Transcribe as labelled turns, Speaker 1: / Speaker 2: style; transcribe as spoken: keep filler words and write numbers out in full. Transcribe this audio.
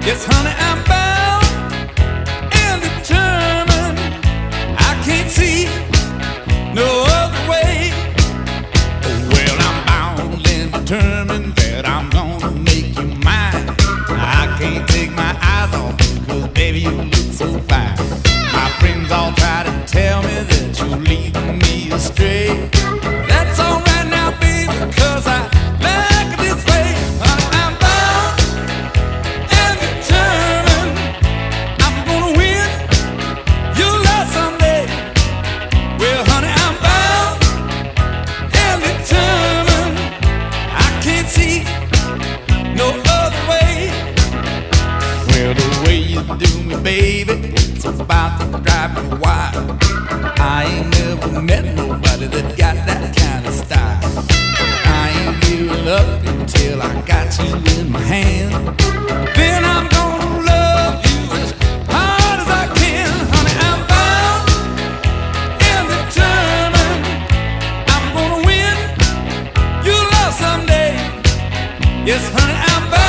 Speaker 1: Yes, honey, I'm bound and determined. I can't see no other way. Well, I'm bound and determined that I'm gonna make you mine. I can't take my eyes off you, 'cause baby, you look so fine. My friends all try to tell me that you're leading me astray. That's alright now, baby, 'cause I like it this way. Honey, I'm bound and determined. I'm gonna win your love someday. Well, honey, I'm bound and determined. I can't see no other way. Well, the way you do me, baby, it's about to drive me wild. I ain't never met nobody that got that kind of style. I ain't giving up until I got you in my hand. Then I'm gonna love you as hard as I can. Honey, I'm bound and determined. I'm gonna win your love someday. Yes, honey, I'm bound.